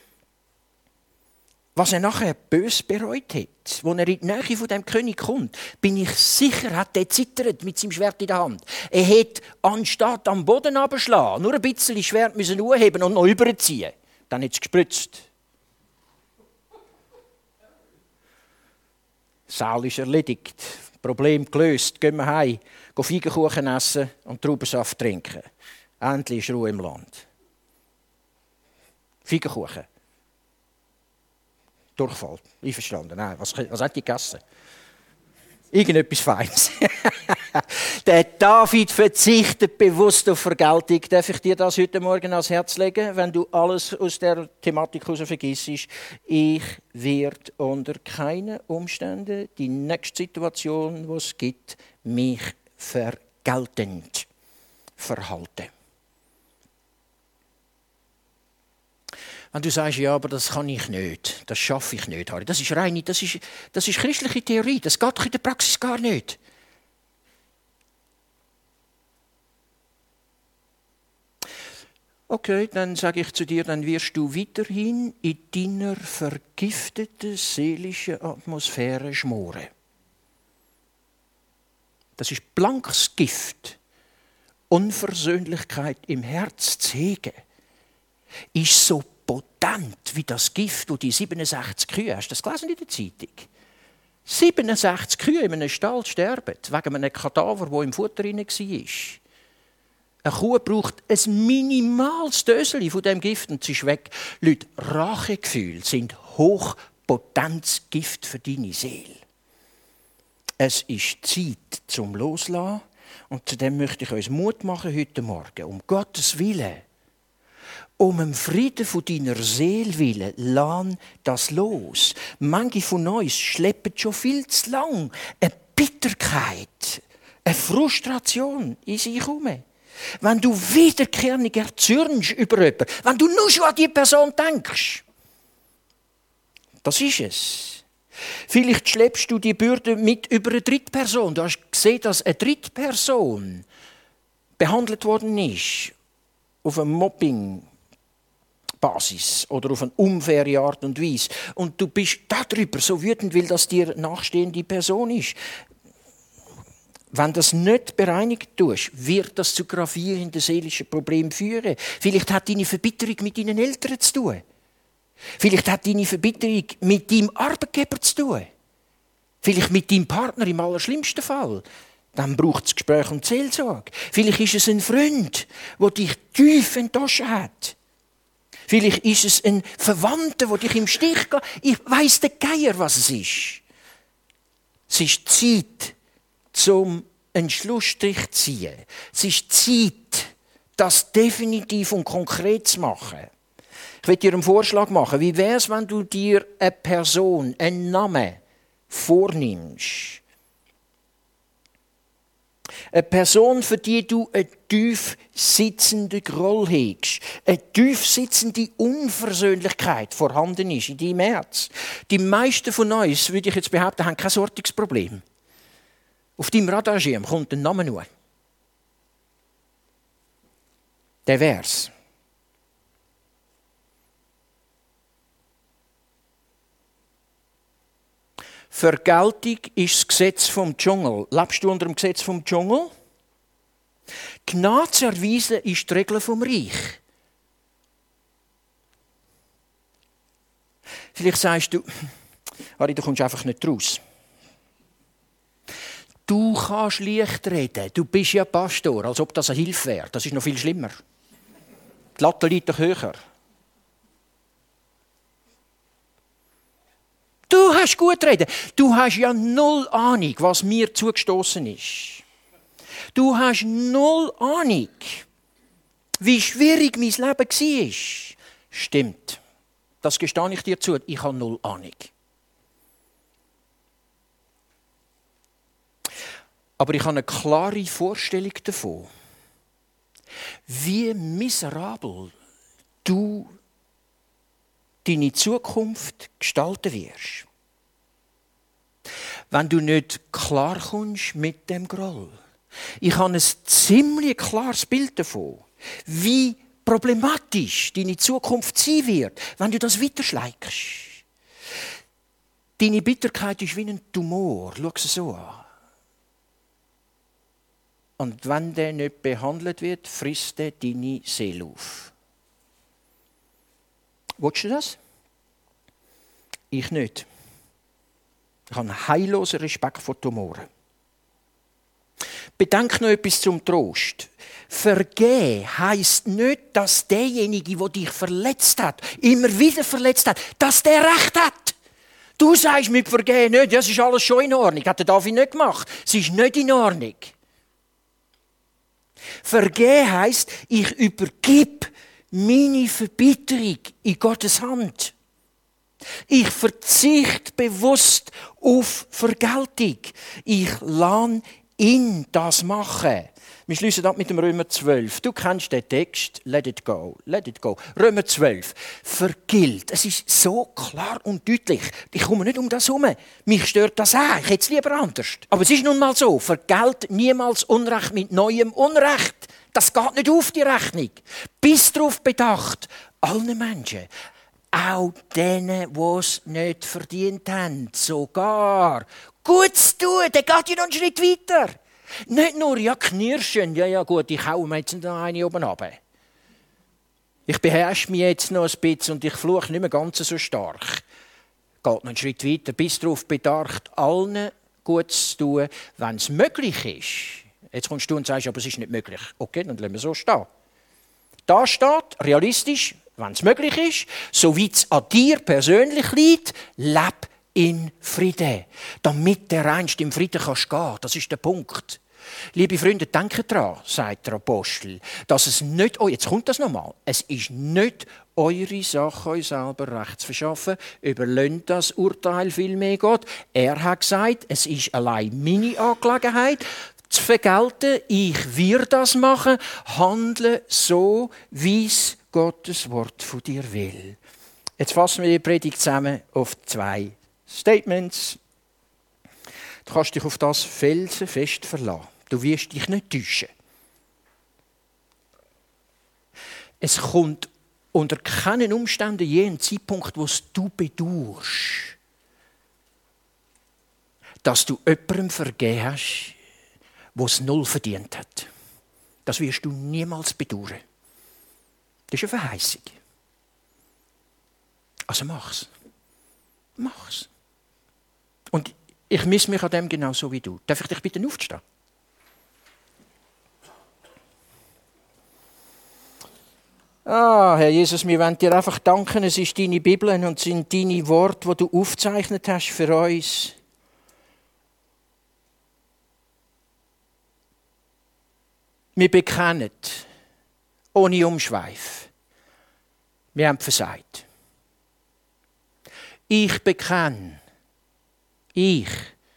was er nachher bös bereut hat. Als er in die Nähe von dem König kommt, bin ich sicher, hat er zittert mit seinem Schwert in der Hand. Er hätte, anstatt am Boden runterzuschlagen, nur ein bisschen Schwert müssen anheben und noch überziehen. Dann hat es gespritzt. Saul ist erledigt. Problem gelöst. Gehen wir heim, gehen Feigenkuchen essen und Traubensaft trinken. Endlich ist Ruhe im Land. Feigenkuchen. Durchfall. Einverstanden. Nein, was hat die gegessen? Irgendetwas Feines. Der David verzichtet bewusst auf Vergeltung. Darf ich dir das heute Morgen ans Herz legen, wenn du alles aus der Thematik heraus vergisst? Ich werde unter keinen Umständen die nächste Situation, die es gibt, mich vergeltend verhalten. Wenn du sagst, ja, aber das kann ich nicht, das schaffe ich nicht, Harry. Das ist reine, das ist christliche Theorie, das geht in der Praxis gar nicht. Okay, dann sage ich zu dir, dann wirst du weiterhin in deiner vergifteten seelischen Atmosphäre schmoren. Das ist blankes Gift. Unversöhnlichkeit im Herz zu hegen, ist so potent wie das Gift, das die 67 Kühe, hast du das gelesen in der Zeitung? 67 Kühe in einem Stall sterben, wegen einem Kadaver, das im Futter drin war. Eine Kuh braucht ein minimales Döseli von diesem Gift und sie ist weg. Leute, Rachegefühle sind hochpotentes Gift für deine Seele. Es ist Zeit zum Loslassen und zu dem möchte ich uns Mut machen heute Morgen. Um Gottes Willen. Um den Frieden von deiner Seele willen, lass das los. Manche von uns schleppen schon viel zu lang eine Bitterkeit, eine Frustration in sich herum. Wenn du wiederkehrend erzürnst über jemanden, wenn du nur schon an die Person denkst, das ist es. Vielleicht schleppst du die Bürde mit über eine Drittperson. Du hast gesehen, dass eine Drittperson behandelt worden ist auf einem Mobbing. Basis oder auf eine unfaire Art und Weise. Und du bist darüber so wütend, weil das dir nachstehende Person ist. Wenn das nicht bereinigt tust, wird das zu gravierenden seelischen Problemen führen. Vielleicht hat deine Verbitterung mit deinen Eltern zu tun. Vielleicht hat deine Verbitterung mit deinem Arbeitgeber zu tun. Vielleicht mit deinem Partner im allerschlimmsten Fall. Dann braucht es Gespräch und Seelsorge. Vielleicht ist es ein Freund, der dich tief enttäuscht hat. Vielleicht ist es ein Verwandter, der dich im Stich lässt. Ich weiss der Geier, was es ist. Es ist Zeit, zum einen Schlussstrich zu ziehen. Es ist Zeit, das definitiv und konkret zu machen. Ich will dir einen Vorschlag machen. Wie wäre es, wenn du dir eine Person, einen Namen vornimmst? Eine Person, für die du einen tief sitzenden Groll hegst, eine tief sitzende Unversöhnlichkeit vorhanden ist in deinem Herz. Die meisten von uns, würde ich jetzt behaupten, haben kein Sortungsproblem. Auf deinem Radarschirm kommt ein Name nur. Der wär's. Vergeltung ist das Gesetz vom Dschungel. Lebst du unter dem Gesetz vom Dschungel? Gnade zu erweisen ist die Regel vom Reich. Vielleicht sagst du, Harry, du kommst einfach nicht raus. Du kannst leicht reden. Du bist ja Pastor, als ob das eine Hilfe wäre. Das ist noch viel schlimmer. Die Latte liegt doch höher. Du hast gut reden. Du hast ja null Ahnung, was mir zugestoßen ist. Du hast null Ahnung, wie schwierig mein Leben war. Stimmt. Das gestehe ich dir zu. Ich habe null Ahnung. Aber ich habe eine klare Vorstellung davon, wie miserabel du deine Zukunft gestalten wirst, wenn du nicht klarkommst mit dem Groll. Ich habe ein ziemlich klares Bild davon, wie problematisch deine Zukunft sein wird, wenn du das weiterschleikst. Deine Bitterkeit ist wie ein Tumor. Schau es so an. Und wenn der nicht behandelt wird, frisst er deine Seele auf. Willst du das? Ich nicht. Ich habe einen heillosen Respekt vor Tumoren. Bedenk noch etwas zum Trost. Vergehen heisst nicht, dass derjenige, der dich verletzt hat, immer wieder verletzt hat, dass der Recht hat. Du sagst mit Vergehen nicht, das ist alles schon in Ordnung. Hat der David nicht gemacht. Es ist nicht in Ordnung. Vergehen heisst, ich übergebe meine Verbitterung in Gottes Hand. Ich verzichte bewusst auf Vergeltung. Ich lasse ihn das machen. Wir schließen ab mit dem Römer 12. Du kennst den Text. Let it go. Let it go. Römer 12. Vergilt. Es ist so klar und deutlich. Ich komme nicht um das herum. Mich stört das auch. Ich hätte es lieber anders. Aber es ist nun mal so. Vergelt niemals Unrecht mit neuem Unrecht. Das geht nicht auf die Rechnung. Bist darauf bedacht, allen Menschen, auch denen, die es nicht verdient haben, sogar gut zu tun, der geht ja noch einen Schritt weiter. Nicht nur, ja, knirschen, ja gut, ich hau mir jetzt noch eine oben runter. Ich beherrsche mich jetzt noch ein bisschen und ich fluche nicht mehr ganz so stark. Geht noch einen Schritt weiter, bist darauf bedacht, allen gut zu tun, wenn es möglich ist. Jetzt kommst du und sagst, aber es ist nicht möglich. Okay, dann lassen wir so stehen. Da steht, realistisch, wenn es möglich ist, soweit es an dir persönlich liegt, leb in Frieden. Damit du einst im Frieden kannst gehen. Das ist der Punkt. Liebe Freunde, denkt daran, sagt der Apostel, dass es nicht, jetzt kommt das nochmal, es ist nicht eure Sache, euch selber Recht zu verschaffen, überlasst das Urteil vielmehr Gott. Er hat gesagt, es ist allein meine Angelegenheit, zu vergelten, ich werde das machen, handle so, wie es Gottes Wort von dir will. Jetzt fassen wir die Predigt zusammen auf 2 Statements. Du kannst dich auf das felsenfest verlassen. Du wirst dich nicht täuschen. Es kommt unter keinen Umständen je ein Zeitpunkt, wo du bedauerst, dass du jemandem vergeben hast, der es null verdient hat. Das wirst du niemals bedauern. Das ist eine Verheißung. Also mach's. Mach's. Und ich misse mich an dem genauso wie du. Darf ich dich bitten aufzustehen? Herr Jesus, wir wollen dir einfach danken. Es ist deine Bibel und es sind deine Worte, die du aufgezeichnet hast für uns. Wir bekennen, ohne Umschweif, wir haben versagt. Ich bekenne, ich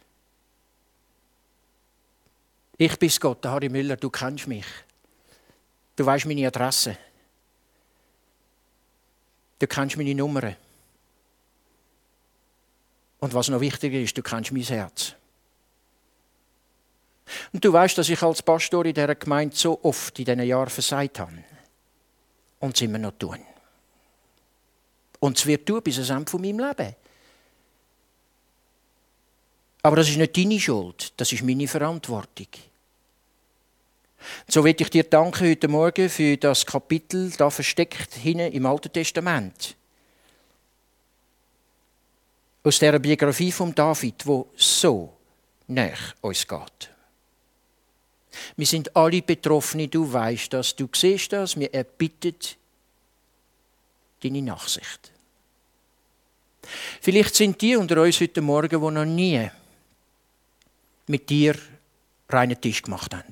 bin's Gott, der Harry Müller, du kennst mich. Du weisst meine Adresse. Du kennst meine Nummern. Und was noch wichtiger ist, du kennst mein Herz. Und du weißt, dass ich als Pastor in dieser Gemeinde so oft in diesen Jahren versagt habe. Und es immer noch tun. Und es wird tun bis ans Ende von meinem Leben. Aber das ist nicht deine Schuld, das ist meine Verantwortung. So will ich dir danken heute Morgen für das Kapitel, da versteckt hinten im Alten Testament. Aus dieser Biografie von David, wo so näher uns geht. Wir sind alle Betroffene, du weißt das, du siehst das, wir erbitten deine Nachsicht. Vielleicht sind die unter uns heute Morgen, die noch nie mit dir reinen Tisch gemacht haben.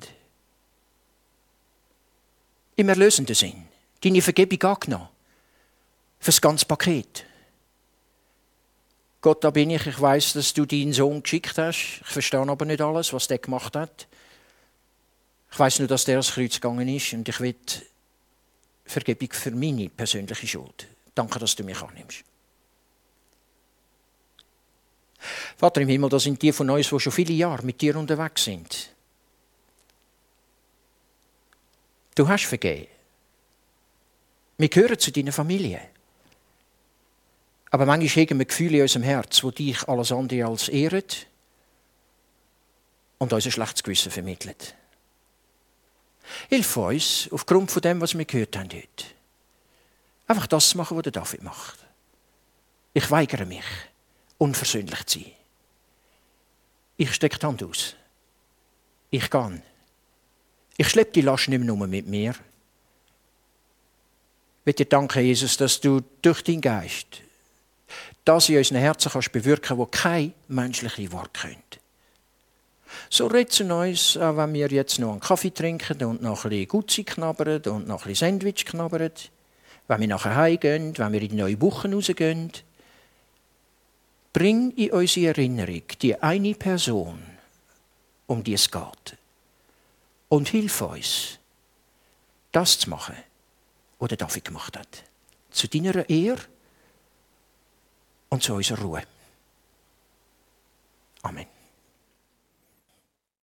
Im erlösenden Sinn. Deine Vergebung angenommen. Für das ganze Paket. Gott, da bin ich. Ich weiss, dass du deinen Sohn geschickt hast. Ich verstehe aber nicht alles, was der gemacht hat. Ich weiss nur, dass der ans Kreuz gegangen ist und ich will Vergebung für meine persönliche Schuld. Danke, dass du mich annimmst. Vater im Himmel, das sind die von uns, die schon viele Jahre mit dir unterwegs sind. Du hast vergeben. Wir gehören zu deiner Familie. Aber manchmal haben wir Gefühle in unserem Herz, die dich alles andere als ehren und uns ein schlechtes Gewissen vermitteln. Hilf uns, aufgrund von dem, was wir gehört haben heute, einfach das zu machen, was der David macht. Ich weigere mich, unversöhnlich zu sein. Ich stecke die Hand aus. ich gehe. Ich schleppe die Last nicht mehr nur mit mir. Ich will dir danken, Jesus, dass du durch deinen Geist das in unseren Herzen kannst bewirken, wo kein menschliche Wort könnte. So red zu uns, auch wenn wir jetzt noch einen Kaffee trinken und noch ein bisschen Gutzi knabbern und noch ein bisschen Sandwich knabbern, wenn wir nachher heimgehen, wenn wir in die neue Woche rausgehen. Bring in unsere Erinnerung die eine Person, um die es geht. Und hilf uns, das zu machen, was der David gemacht hat. Zu deiner Ehre und zu unserer Ruhe. Amen.